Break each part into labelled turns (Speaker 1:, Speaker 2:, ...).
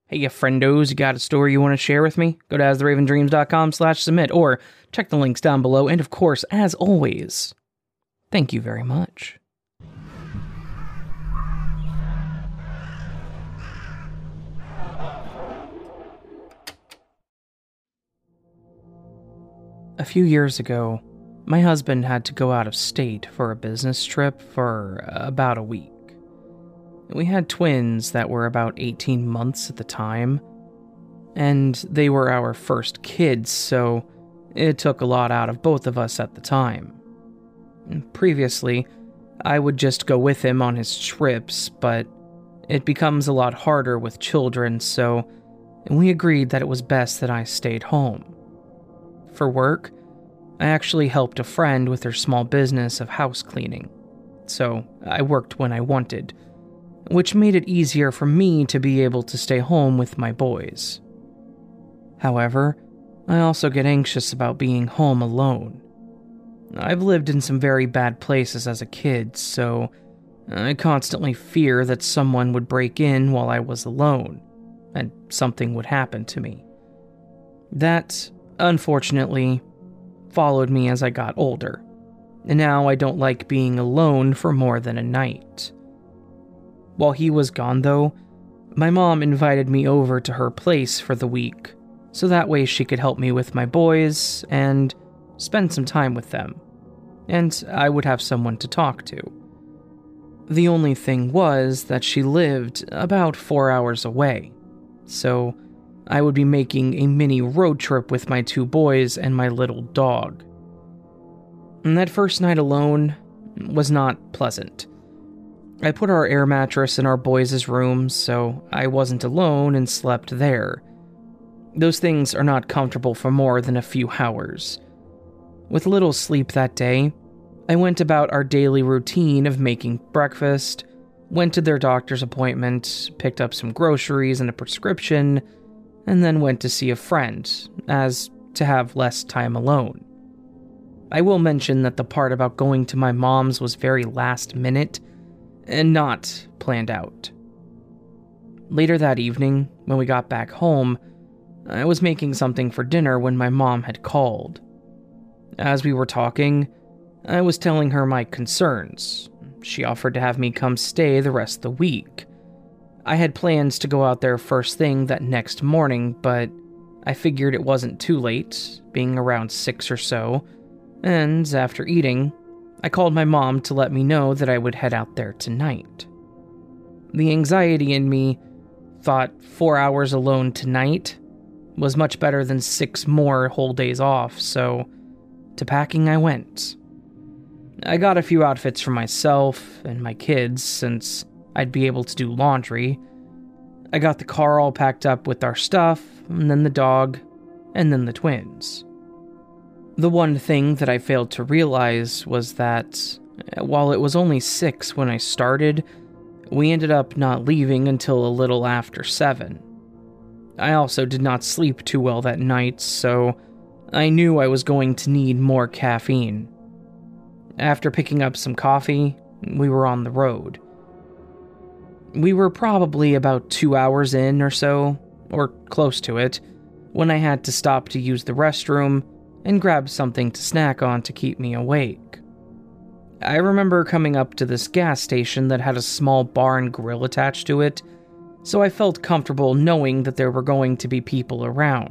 Speaker 1: Hey, you friendos, you got a story you want to share with me? Go to astheravendreams.com/submit or check the links down below. And of course, as always, thank you very much. A few years ago, my husband had to go out of state for a business trip for about a week. We had twins that were about 18 months at the time, and they were our first kids, so it took a lot out of both of us at the time. Previously, I would just go with him on his trips, but it becomes a lot harder with children, so we agreed that it was best that I stayed home. For work, I actually helped a friend with her small business of house cleaning, so I worked when I wanted, which made it easier for me to be able to stay home with my boys. However, I also get anxious about being home alone. I've lived in some very bad places as a kid, so I constantly fear that someone would break in while I was alone, and something would happen to me. That, unfortunately, followed me as I got older, and now I don't like being alone for more than a night. While he was gone, though, my mom invited me over to her place for the week, so that way she could help me with my boys and spend some time with them, and I would have someone to talk to. The only thing was that she lived about 4 hours away, so I would be making a mini road trip with my two boys and my little dog. And that first night alone was not pleasant. I put our air mattress in our boys' rooms, so I wasn't alone and slept there. Those things are not comfortable for more than a few hours. With little sleep that day, I went about our daily routine of making breakfast, went to their doctor's appointment, picked up some groceries and a prescription, and then went to see a friend, as to have less time alone. I will mention that the part about going to my mom's was very last minute, and not planned out. Later that evening, when we got back home, I was making something for dinner when my mom had called. As we were talking, I was telling her my concerns. She offered to have me come stay the rest of the week. I had plans to go out there first thing that next morning, but I figured it wasn't too late, being around 6 or so, and after eating, I called my mom to let me know that I would head out there tonight. The anxiety in me thought 4 hours alone tonight was much better than 6 more whole days off, so to packing I went. I got a few outfits for myself and my kids since I'd be able to do laundry. I got the car all packed up with our stuff, and then the dog, and then the twins. The one thing that I failed to realize was that, while it was only 6 when I started, we ended up not leaving until a little after 7. I also did not sleep too well that night, so I knew I was going to need more caffeine. After picking up some coffee, we were on the road. We were probably about 2 hours in or so, or close to it, when I had to stop to use the restroom and grab something to snack on to keep me awake. I remember coming up to this gas station that had a small bar and grill attached to it, so I felt comfortable knowing that there were going to be people around.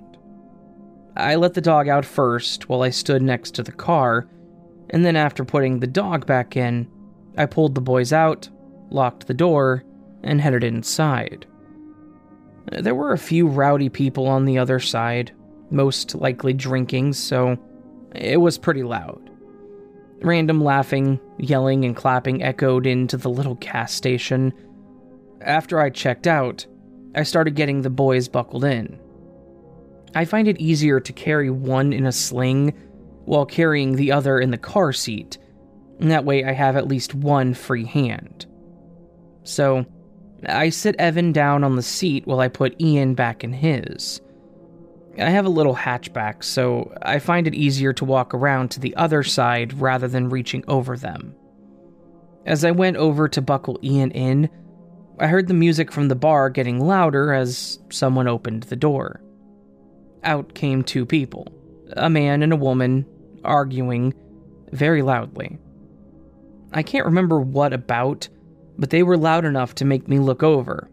Speaker 1: I let the dog out first while I stood next to the car, and then after putting the dog back in, I pulled the boys out, locked the door, and headed inside. There were a few rowdy people on the other side, most likely drinking, so it was pretty loud. Random laughing, yelling, and clapping echoed into the little gas station. After I checked out, I started getting the boys buckled in. I find it easier to carry one in a sling while carrying the other in the car seat, and that way I have at least one free hand. So, I sit Evan down on the seat while I put Ian back in his. I have a little hatchback, so I find it easier to walk around to the other side rather than reaching over them. As I went over to buckle Ian in, I heard the music from the bar getting louder as someone opened the door. Out came two people, a man and a woman, arguing very loudly. I can't remember what about, but they were loud enough to make me look over.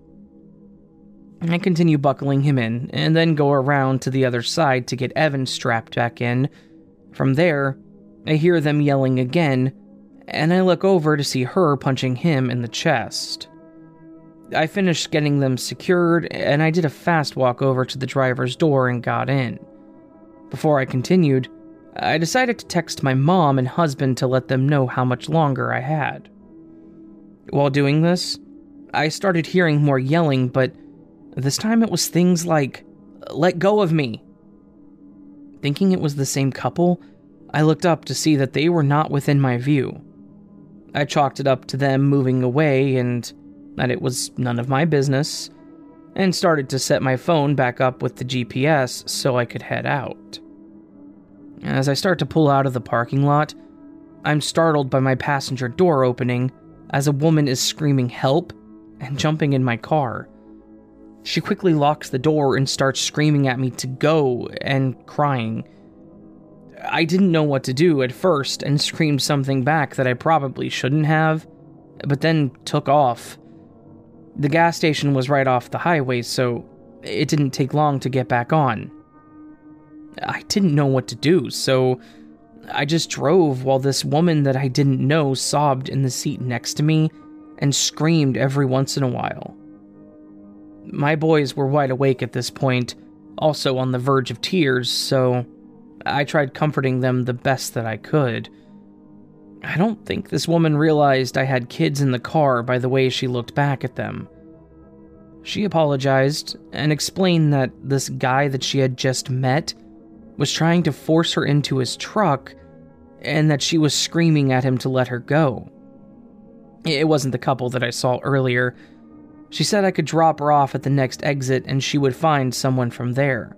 Speaker 1: I continue buckling him in, and then go around to the other side to get Evan strapped back in. From there, I hear them yelling again, and I look over to see her punching him in the chest. I finished getting them secured, and I did a fast walk over to the driver's door and got in. Before I continued, I decided to text my mom and husband to let them know how much longer I had. While doing this, I started hearing more yelling, but this time it was things like, "Let go of me." Thinking it was the same couple, I looked up to see that they were not within my view. I chalked it up to them moving away and that it was none of my business, and started to set my phone back up with the GPS so I could head out. As I start to pull out of the parking lot, I'm startled by my passenger door opening as a woman is screaming help and jumping in my car. She quickly locks the door and starts screaming at me to go and crying. I didn't know what to do at first and screamed something back that I probably shouldn't have, but then took off. The gas station was right off the highway, so it didn't take long to get back on. I didn't know what to do, so I just drove while this woman that I didn't know sobbed in the seat next to me and screamed every once in a while. My boys were wide awake at this point, also on the verge of tears, so I tried comforting them the best that I could. I don't think this woman realized I had kids in the car by the way she looked back at them. She apologized and explained that this guy that she had just met was trying to force her into his truck and that she was screaming at him to let her go. It wasn't the couple that I saw earlier. She said I could drop her off at the next exit and she would find someone from there.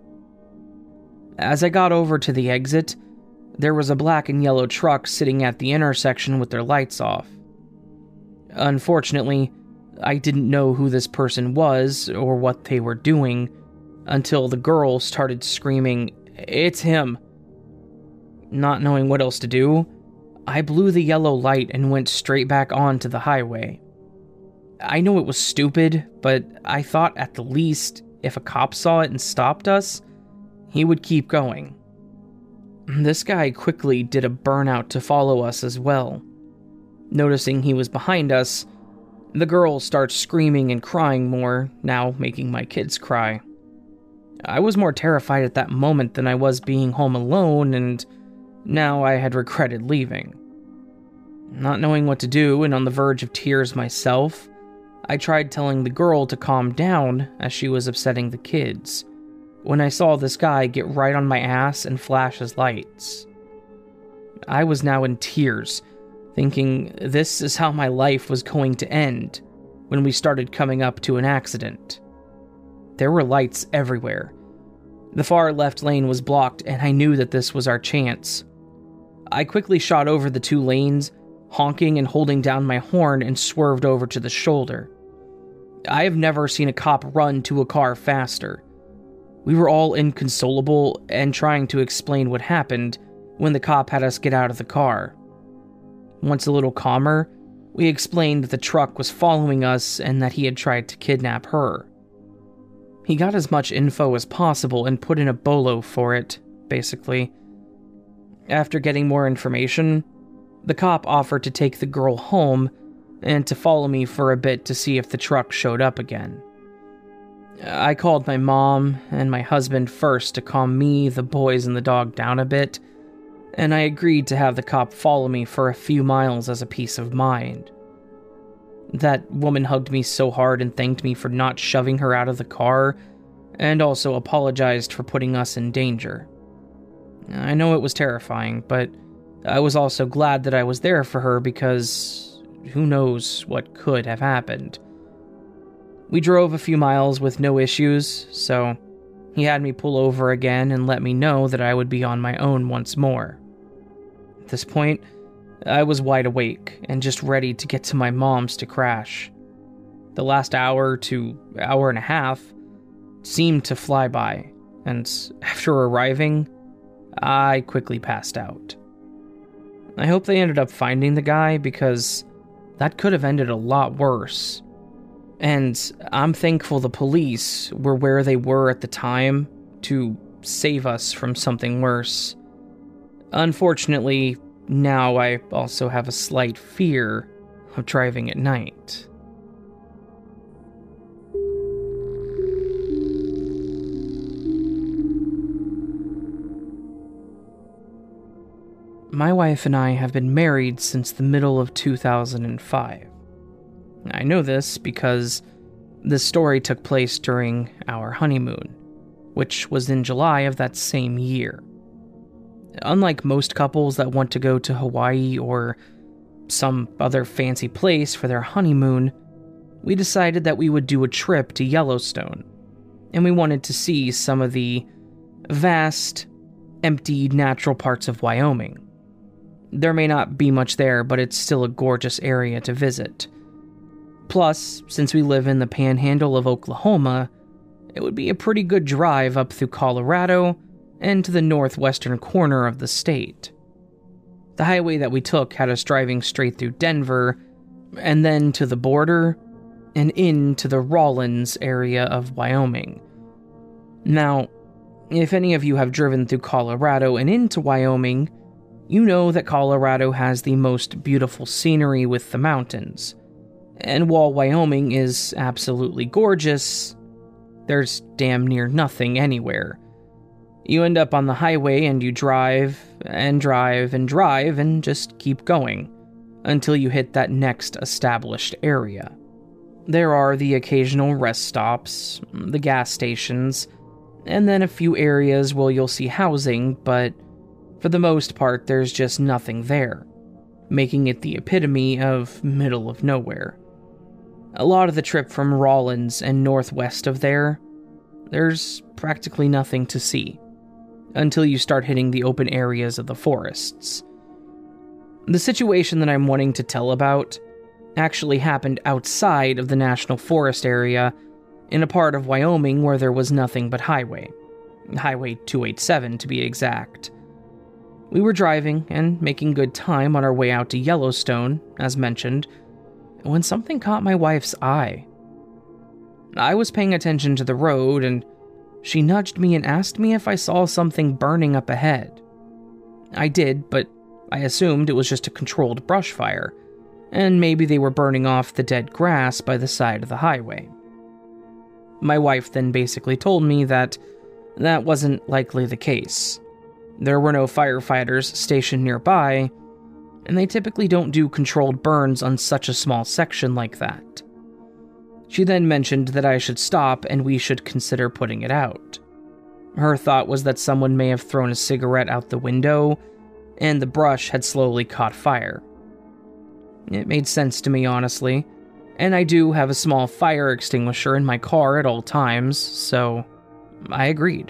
Speaker 1: As I got over to the exit, there was a black and yellow truck sitting at the intersection with their lights off. Unfortunately, I didn't know who this person was or what they were doing until the girl started screaming, "It's him!" Not knowing what else to do, I blew the yellow light and went straight back onto the highway. I know it was stupid, but I thought at the least, if a cop saw it and stopped us, he would keep going. This guy quickly did a burnout to follow us as well. Noticing he was behind us, the girl starts screaming and crying more, now making my kids cry. I was more terrified at that moment than I was being home alone, and now I had regretted leaving. Not knowing what to do and on the verge of tears myself, I tried telling the girl to calm down as she was upsetting the kids, when I saw this guy get right on my ass and flash his lights. I was now in tears, thinking this is how my life was going to end when we started coming up to an accident. There were lights everywhere. The far left lane was blocked and I knew that this was our chance. I quickly shot over the two lanes, honking and holding down my horn, and swerved over to the shoulder. I have never seen a cop run to a car faster. We were all inconsolable and trying to explain what happened when the cop had us get out of the car. Once a little calmer, we explained that the truck was following us and that he had tried to kidnap her. He got as much info as possible and put in a bolo for it, basically. After getting more information, the cop offered to take the girl home and to follow me for a bit to see if the truck showed up again. I called my mom and my husband first to calm me, the boys, and the dog down a bit, and I agreed to have the cop follow me for a few miles as a peace of mind. That woman hugged me so hard and thanked me for not shoving her out of the car, and also apologized for putting us in danger. I know it was terrifying, but I was also glad that I was there for her because who knows what could have happened. We drove a few miles with no issues, so he had me pull over again and let me know that I would be on my own once more. At this point, I was wide awake and just ready to get to my mom's to crash. The last hour to hour and a half seemed to fly by, and after arriving, I quickly passed out. I hope they ended up finding the guy, because that could have ended a lot worse. And I'm thankful the police were where they were at the time to save us from something worse. Unfortunately, now I also have a slight fear of driving at night. My wife and I have been married since the middle of 2005. I know this because this story took place during our honeymoon, which was in July of that same year. Unlike most couples that want to go to Hawaii or some other fancy place for their honeymoon, we decided that we would do a trip to Yellowstone, and we wanted to see some of the vast, empty natural parts of Wyoming. There may not be much there, but it's still a gorgeous area to visit. Plus, since we live in the panhandle of Oklahoma, it would be a pretty good drive up through Colorado and to the northwestern corner of the state. The highway that we took had us driving straight through Denver, and then to the border, and into the Rawlins area of Wyoming. Now, if any of you have driven through Colorado and into Wyoming, you know that Colorado has the most beautiful scenery with the mountains. And while Wyoming is absolutely gorgeous, there's damn near nothing anywhere. You end up on the highway and you drive and drive and drive and just keep going until you hit that next established area. There are the occasional rest stops, the gas stations, and then a few areas where you'll see housing, but for the most part, there's just nothing there, making it the epitome of middle of nowhere. A lot of the trip from Rawlins and northwest of there's practically nothing to see, until you start hitting the open areas of the forests. The situation that I'm wanting to tell about actually happened outside of the National Forest area, in a part of Wyoming where there was nothing but highway. Highway 287 to be exact. We were driving and making good time on our way out to Yellowstone, as mentioned, when something caught my wife's eye. I was paying attention to the road, and she nudged me and asked me if I saw something burning up ahead. I did, but I assumed it was just a controlled brush fire, and maybe they were burning off the dead grass by the side of the highway. My wife then basically told me that wasn't likely the case. There were no firefighters stationed nearby, and they typically don't do controlled burns on such a small section like that. She then mentioned that I should stop and we should consider putting it out. Her thought was that someone may have thrown a cigarette out the window, and the brush had slowly caught fire. It made sense to me, honestly, and I do have a small fire extinguisher in my car at all times, so I agreed.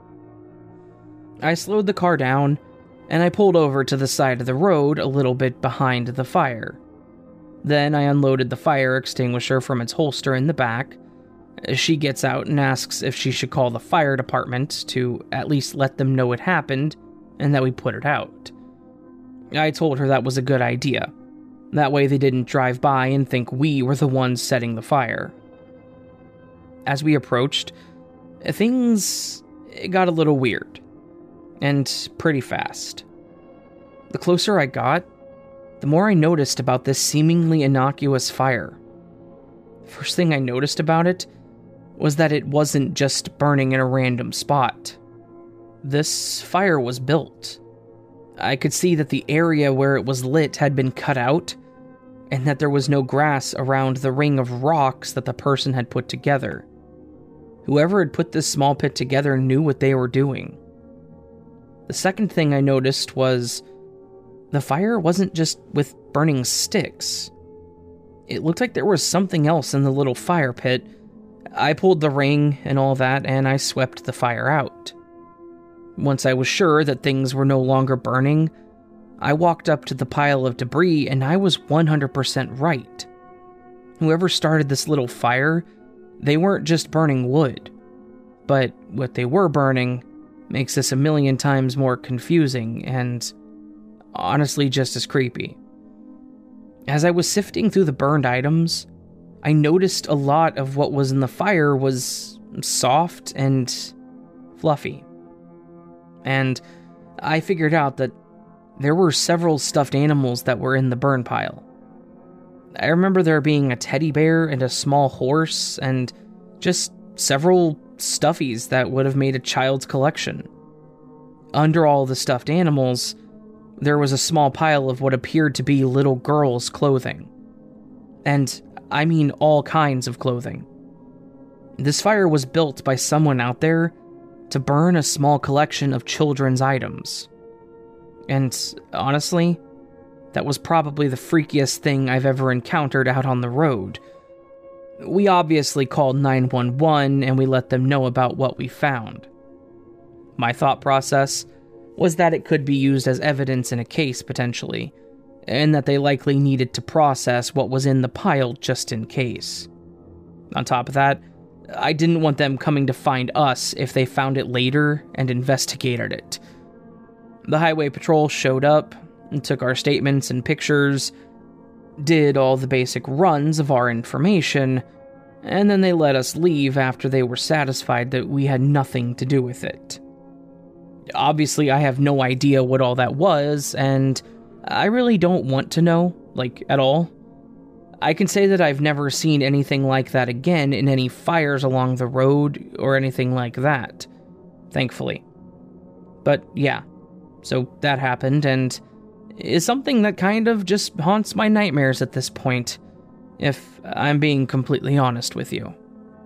Speaker 1: I slowed the car down, and I pulled over to the side of the road a little bit behind the fire. Then I unloaded the fire extinguisher from its holster in the back. She gets out and asks if she should call the fire department to at least let them know it happened and that we put it out. I told her that was a good idea. That way they didn't drive by and think we were the ones setting the fire. As we approached, things got a little weird. And pretty fast. The closer I got, the more I noticed about this seemingly innocuous fire. The first thing I noticed about it was that it wasn't just burning in a random spot. This fire was built. I could see that the area where it was lit had been cut out, and that there was no grass around the ring of rocks that the person had put together. Whoever had put this small pit together knew what they were doing. The second thing I noticed was the fire wasn't just with burning sticks. It looked like there was something else in the little fire pit. I pulled the ring and all that, and I swept the fire out. Once I was sure that things were no longer burning, I walked up to the pile of debris, and I was 100% right. Whoever started this little fire, they weren't just burning wood, but what they were burning makes this a million times more confusing and honestly just as creepy. As I was sifting through the burned items, I noticed a lot of what was in the fire was soft and fluffy. And I figured out that there were several stuffed animals that were in the burn pile. I remember there being a teddy bear and a small horse and just several stuffies that would have made a child's collection. Under all the stuffed animals, there was a small pile of what appeared to be little girls' clothing. And I mean all kinds of clothing. This fire was built by someone out there to burn a small collection of children's items. And honestly, that was probably the freakiest thing I've ever encountered out on the road. We obviously called 911 and we let them know about what we found. My thought process was that it could be used as evidence in a case potentially, and that they likely needed to process what was in the pile just in case. On top of that, I didn't want them coming to find us if they found it later and investigated it. The highway patrol showed up and took our statements and pictures, did all the basic runs of our information, and then they let us leave after they were satisfied that we had nothing to do with it. Obviously, I have no idea what all that was, and I really don't want to know, at all. I can say that I've never seen anything like that again in any fires along the road or anything like that, thankfully. But yeah, so that happened, and is something that kind of just haunts my nightmares at this point, if I'm being completely honest with you.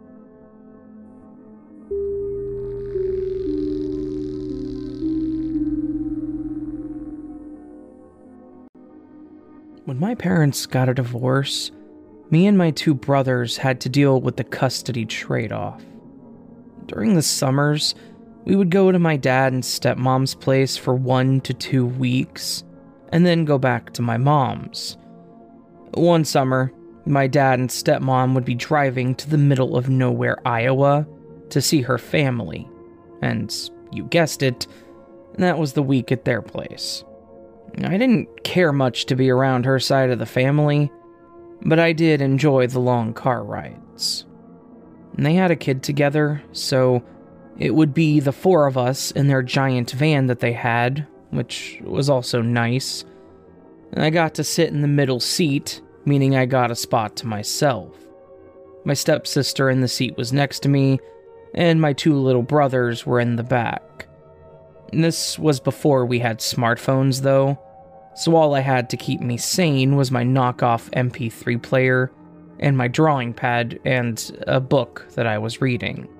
Speaker 1: When my parents got a divorce, me and my two brothers had to deal with the custody trade-off. During the summers, we would go to my dad and stepmom's place for 1 to 2 weeks, and then go back to my mom's. One summer, my dad and stepmom would be driving to the middle of nowhere, Iowa, to see her family. And you guessed it, that was the week at their place. I didn't care much to be around her side of the family, but I did enjoy the long car rides. And they had a kid together, so it would be the 4 of us in their giant van that they had, which was also nice. And I got to sit in the middle seat, meaning I got a spot to myself. My stepsister in the seat was next to me, and my 2 little brothers were in the back. This was before we had smartphones, though, so all I had to keep me sane was my knockoff MP3 player, and my drawing pad, and a book that I was reading.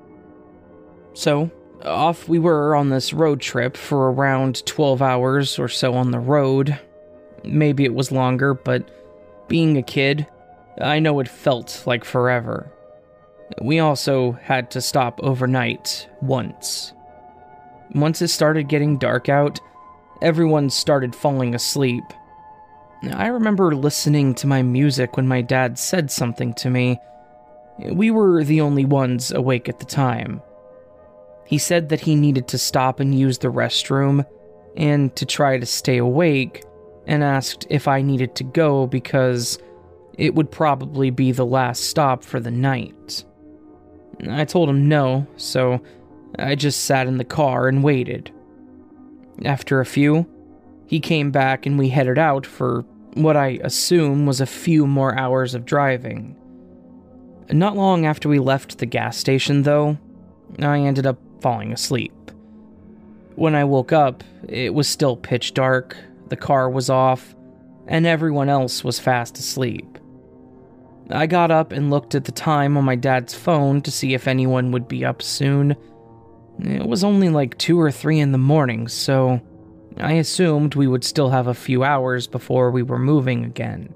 Speaker 1: So, off we were on this road trip for around 12 hours or so on the road. Maybe it was longer, but being a kid, I know it felt like forever. We also had to stop overnight once. Once it started getting dark out, everyone started falling asleep. I remember listening to my music when my dad said something to me. We were the only ones awake at the time. He said that he needed to stop and use the restroom, and to try to stay awake, and asked if I needed to go because it would probably be the last stop for the night. I told him no, so I just sat in the car and waited. After a few, he came back and we headed out for what I assume was a few more hours of driving. Not long after we left the gas station, though, I ended up falling asleep. When I woke up, it was still pitch dark, the car was off, and everyone else was fast asleep. I got up and looked at the time on my dad's phone to see if anyone would be up soon. It was only like 2 or 3 in the morning, so I assumed we would still have a few hours before we were moving again.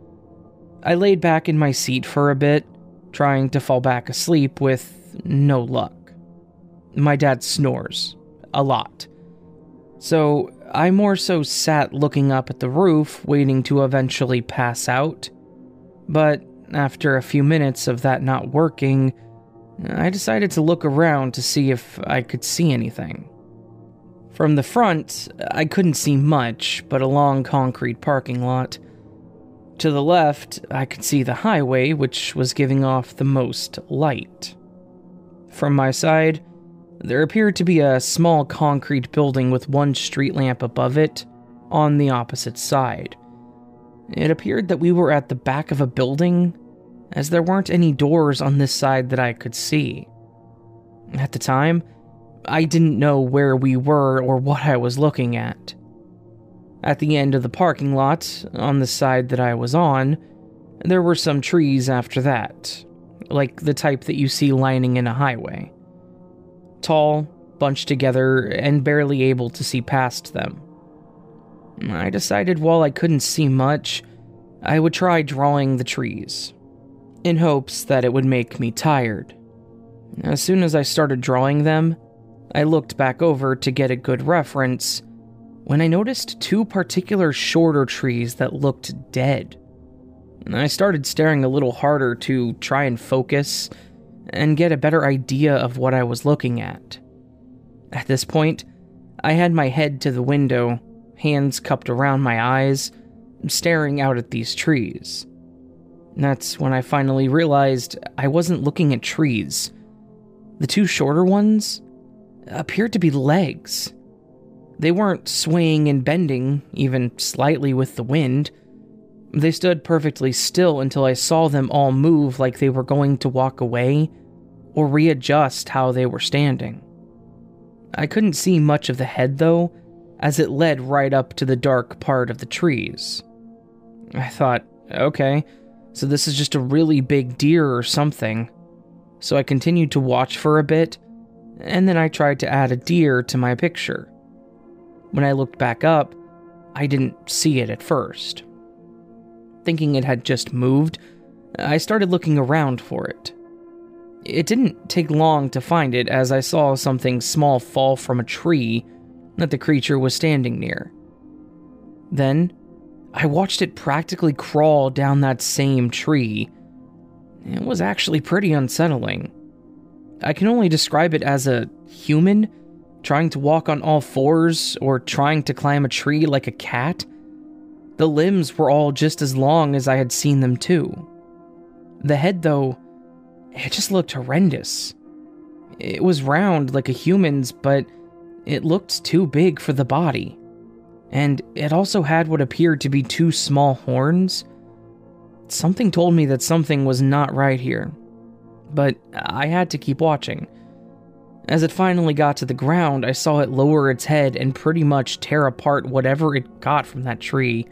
Speaker 1: I laid back in my seat for a bit, trying to fall back asleep with no luck. My dad snores. A lot. So I more so sat looking up at the roof, waiting to eventually pass out. But after a few minutes of that not working, I decided to look around to see if I could see anything. From the front, I couldn't see much but a long concrete parking lot. To the left, I could see the highway, which was giving off the most light. From my side, there appeared to be a small concrete building with one street lamp above it on the opposite side. It appeared that we were at the back of a building, as there weren't any doors on this side that I could see. At the time, I didn't know where we were or what I was looking at. At the end of the parking lot, on the side that I was on, there were some trees after that, like the type that you see lining in a highway. Tall, bunched together, and barely able to see past them. I decided while I couldn't see much, I would try drawing the trees, in hopes that it would make me tired. As soon as I started drawing them, I looked back over to get a good reference when I noticed two particular shorter trees that looked dead. I started staring a little harder to try and focus and get a better idea of what I was looking at. At this point, I had my head to the window, hands cupped around my eyes, staring out at these trees. That's when I finally realized I wasn't looking at trees. The two shorter ones appeared to be legs. They weren't swaying and bending, even slightly with the wind. They stood perfectly still until I saw them all move like they were going to walk away or readjust how they were standing. I couldn't see much of the head though, as it led right up to the dark part of the trees. I thought, okay, so this is just a really big deer or something. So I continued to watch for a bit, and then I tried to add a deer to my picture. When I looked back up, I didn't see it at first. Thinking it had just moved, I started looking around for it. It didn't take long to find it as I saw something small fall from a tree that the creature was standing near. Then, I watched it practically crawl down that same tree. It was actually pretty unsettling. I can only describe it as a human trying to walk on all fours or trying to climb a tree like a cat. The limbs were all just as long as I had seen them too. The head, though, it just looked horrendous. It was round like a human's, but it looked too big for the body. And it also had what appeared to be two small horns. Something told me that something was not right here, but I had to keep watching. As it finally got to the ground, I saw it lower its head and pretty much tear apart whatever it got from that tree.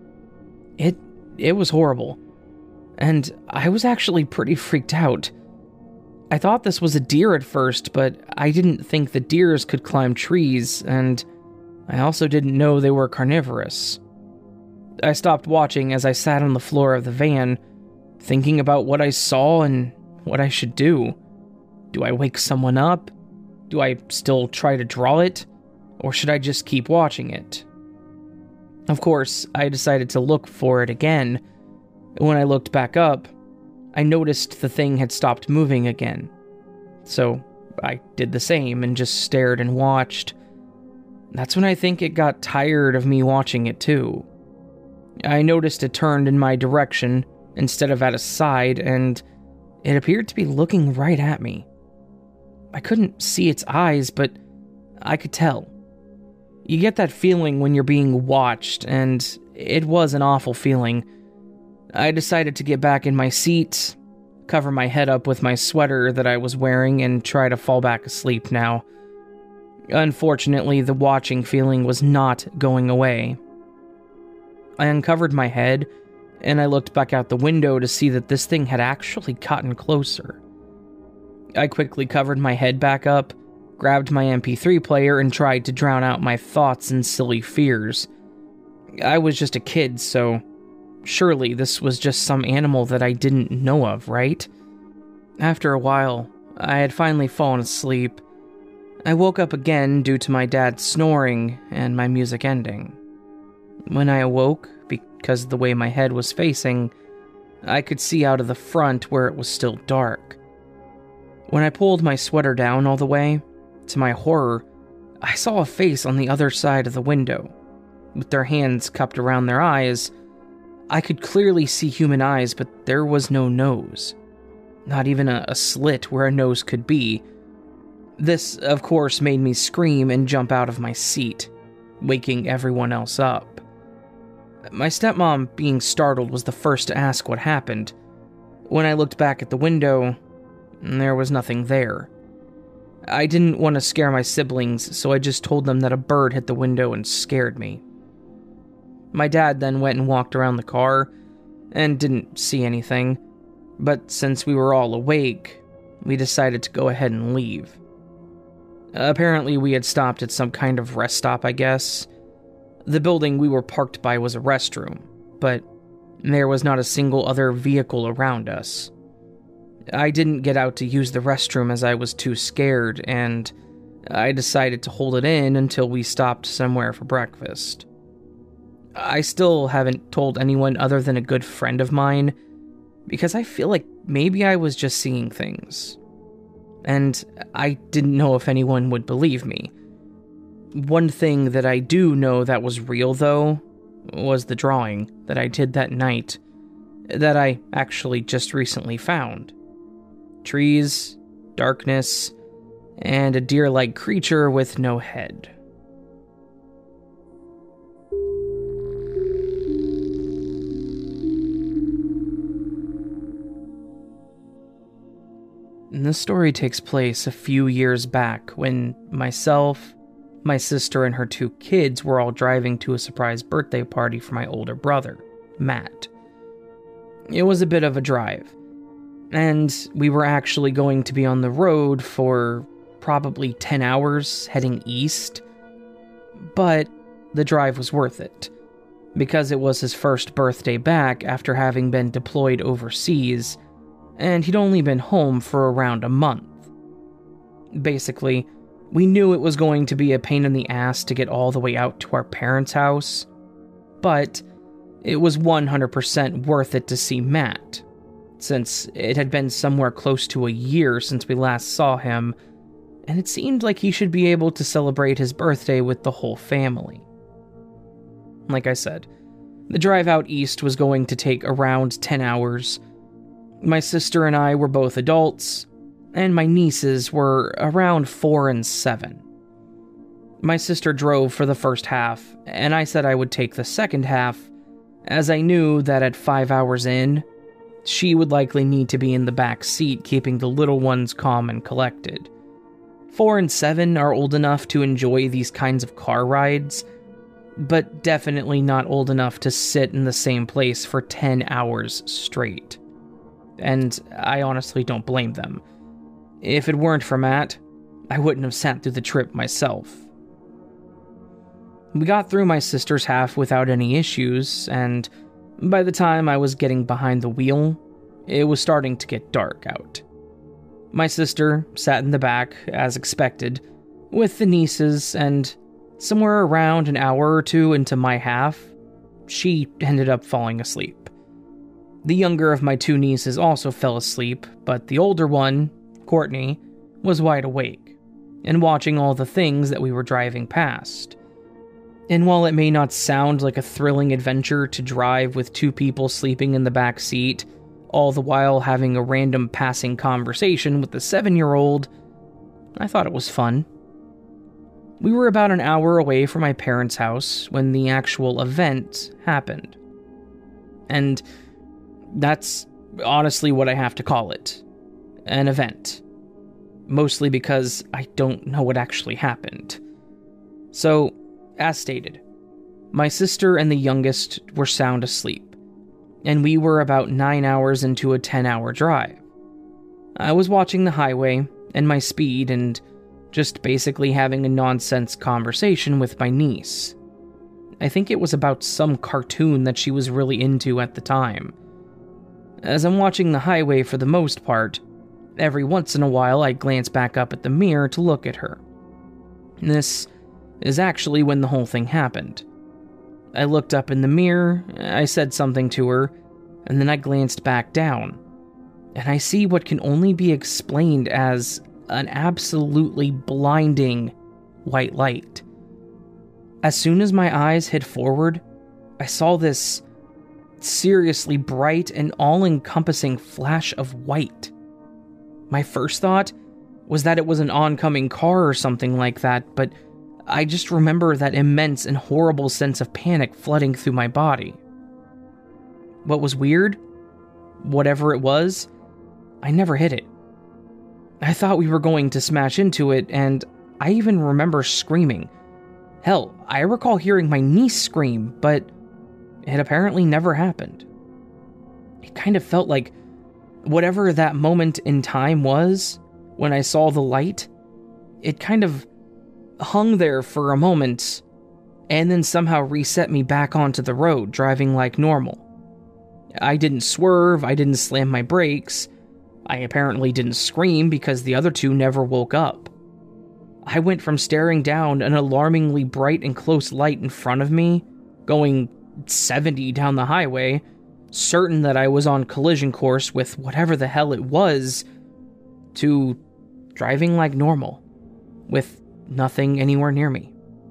Speaker 1: It was horrible, and I was actually pretty freaked out. I thought this was a deer at first, but I didn't think that deers could climb trees, and I also didn't know they were carnivorous. I stopped watching as I sat on the floor of the van, thinking about what I saw and what I should do. Do I wake someone up? Do I still try to draw it? Or should I just keep watching it? Of course, I decided to look for it again. When I looked back up, I noticed the thing had stopped moving again. So I did the same and just stared and watched. That's when I think it got tired of me watching it too. I noticed it turned in my direction instead of at a side, and it appeared to be looking right at me. I couldn't see its eyes, but I could tell. You get that feeling when you're being watched, and it was an awful feeling. I decided to get back in my seat, cover my head up with my sweater that I was wearing, and try to fall back asleep now. Unfortunately, the watching feeling was not going away. I uncovered my head, and I looked back out the window to see that this thing had actually gotten closer. I quickly covered my head back up, grabbed my MP3 player, and tried to drown out my thoughts and silly fears. I was just a kid, so surely this was just some animal that I didn't know of, right? After a while, I had finally fallen asleep. I woke up again due to my dad snoring and my music ending. When I awoke, because of the way my head was facing, I could see out of the front where it was still dark. When I pulled my sweater down all the way, to my horror, I saw a face on the other side of the window. With their hands cupped around their eyes, I could clearly see human eyes, but there was no nose. Not even a slit where a nose could be. This, of course, made me scream and jump out of my seat, waking everyone else up. My stepmom, being startled, was the first to ask what happened. When I looked back at the window, there was nothing there. I didn't want to scare my siblings, so I just told them that a bird hit the window and scared me. My dad then went and walked around the car and didn't see anything, but since we were all awake, we decided to go ahead and leave. Apparently, we had stopped at some kind of rest stop, I guess. The building we were parked by was a restroom, but there was not a single other vehicle around us. I didn't get out to use the restroom as I was too scared, and I decided to hold it in until we stopped somewhere for breakfast. I still haven't told anyone other than a good friend of mine, because I feel like maybe I was just seeing things. And I didn't know if anyone would believe me. One thing that I do know that was real, though, was the drawing that I did that night that I actually just recently found. Trees, darkness, and a deer-like creature with no head. And this story takes place a few years back when myself, my sister, and her 2 kids were all driving to a surprise birthday party for my older brother, Matt. It was a bit of a drive, and we were actually going to be on the road for probably 10 hours heading east, but the drive was worth it, because it was his first birthday back after having been deployed overseas, and he'd only been home for around a month. Basically, we knew it was going to be a pain in the ass to get all the way out to our parents' house, but it was 100% worth it to see Matt, since it had been somewhere close to a year since we last saw him, and it seemed like he should be able to celebrate his birthday with the whole family. Like I said, the drive out east was going to take around 10 hours. My sister and I were both adults, and my nieces were around 4 and 7. My sister drove for the first half, and I said I would take the second half, as I knew that at 5 hours in, she would likely need to be in the back seat keeping the little ones calm and collected. 4 and 7 are old enough to enjoy these kinds of car rides, but definitely not old enough to sit in the same place for 10 hours straight. And I honestly don't blame them. If it weren't for Matt, I wouldn't have sat through the trip myself. We got through my sister's half without any issues, and by the time I was getting behind the wheel, it was starting to get dark out. My sister sat in the back, as expected, with the nieces, and somewhere around an hour or 2 into my half, she ended up falling asleep. The younger of my 2 nieces also fell asleep, but the older one, Courtney, was wide awake, and watching all the things that we were driving past. And while it may not sound like a thrilling adventure to drive with 2 people sleeping in the back seat, all the while having a random passing conversation with the 7-year-old, I thought it was fun. We were about an hour away from my parents' house when the actual event happened. And that's honestly what I have to call it. An event. Mostly because I don't know what actually happened. So, as stated, my sister and the youngest were sound asleep, and we were about 9 hours into a 10-hour drive. I was watching the highway and my speed and just basically having a nonsense conversation with my niece. I think it was about some cartoon that she was really into at the time. As I'm watching the highway for the most part, every once in a while I glance back up at the mirror to look at her. This is actually when the whole thing happened. I looked up in the mirror, I said something to her, and then I glanced back down, and I see what can only be explained as an absolutely blinding white light. As soon as my eyes hit forward, I saw this seriously bright and all-encompassing flash of white. My first thought was that it was an oncoming car or something like that, but I just remember that immense and horrible sense of panic flooding through my body. What was weird, whatever it was, I never hit it. I thought we were going to smash into it, and I even remember screaming. Hell, I recall hearing my niece scream, but it apparently never happened. It kind of felt like whatever that moment in time was, when I saw the light, it kind of hung there for a moment, and then somehow reset me back onto the road, driving like normal. I didn't swerve, I didn't slam my brakes, I apparently didn't scream because the other two never woke up. I went from staring down an alarmingly bright and close light in front of me, going 70 down the highway, certain that I was on collision course with whatever the hell it was, to driving like normal, with nothing anywhere near me.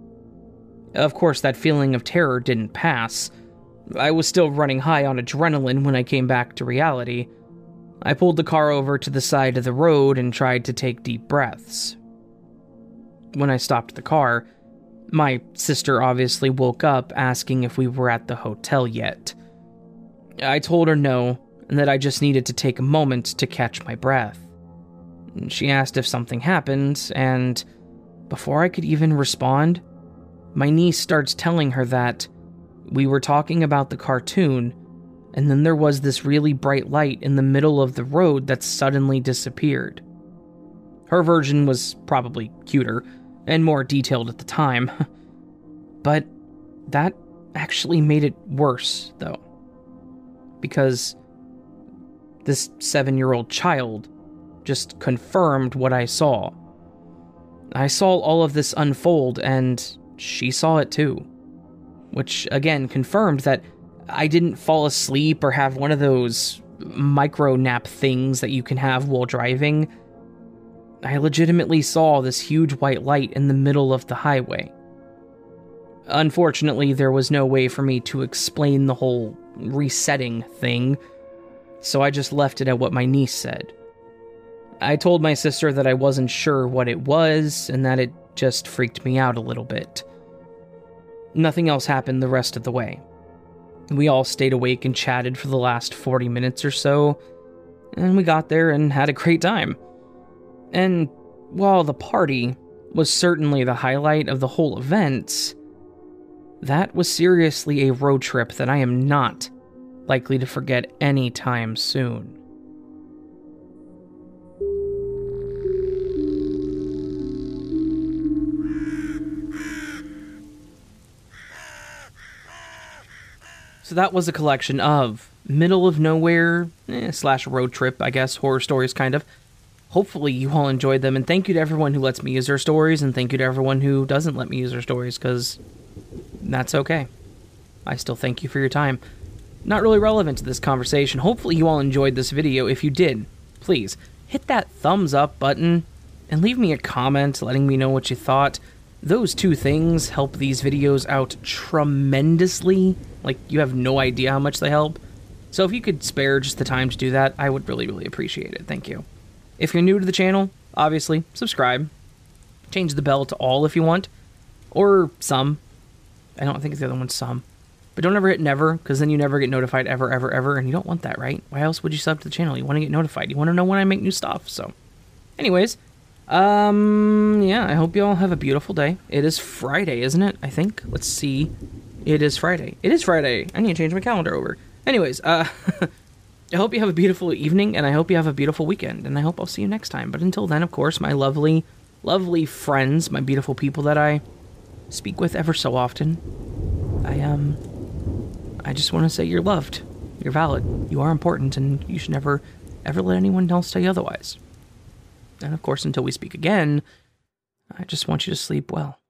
Speaker 1: Of course, that feeling of terror didn't pass. I was still running high on adrenaline when I came back to reality. I pulled the car over to the side of the road and tried to take deep breaths. When I stopped the car, my sister obviously woke up asking if we were at the hotel yet. I told her no, and that I just needed to take a moment to catch my breath. She asked if something happened, and before I could even respond, my niece starts telling her that we were talking about the cartoon, and then there was this really bright light in the middle of the road that suddenly disappeared. Her version was probably cuter and more detailed at the time, but that actually made it worse, though, because this 7-year-old child just confirmed what I saw. I saw all of this unfold, and she saw it too, which again confirmed that I didn't fall asleep or have one of those micro nap things that you can have while driving. I legitimately saw this huge white light in the middle of the highway. Unfortunately, there was no way for me to explain the whole resetting thing, so I just left it at what my niece said. I told my sister that I wasn't sure what it was, and that it just freaked me out a little bit. Nothing else happened the rest of the way. We all stayed awake and chatted for the last 40 minutes or so, and we got there and had a great time. And while the party was certainly the highlight of the whole event, that was seriously a road trip that I am not likely to forget anytime soon. So that was a collection of middle of nowhere / road trip, I guess, horror stories kind of. Hopefully you all enjoyed them, and thank you to everyone who lets me use their stories, and thank you to everyone who doesn't let me use their stories, because that's okay. I still thank you for your time. Not really relevant to this conversation. Hopefully you all enjoyed this video. If you did, please hit that thumbs up button and leave me a comment letting me know what you thought. Those two things help these videos out tremendously. Like, you have no idea how much they help. So if you could spare just the time to do that, I would really, really appreciate it. Thank you. If you're new to the channel, obviously, subscribe. Change the bell to all if you want. Or some. I don't think the other one's some. But don't ever hit never, because then you never get notified ever, ever, ever, and you don't want that, right? Why else would you sub to the channel? You want to get notified. You want to know when I make new stuff, so. Anyways, yeah, I hope you all have a beautiful day. It is Friday, isn't it? I think. Let's see. It is Friday. It is Friday. I need to change my calendar over. Anyways, I hope you have a beautiful evening, and I hope you have a beautiful weekend, and I hope I'll see you next time. But until then, of course, my lovely, lovely friends, my beautiful people that I speak with ever so often, I just want to say you're loved. You're valid. You are important, and you should never, ever let anyone else tell you otherwise. And of course, until we speak again, I just want you to sleep well.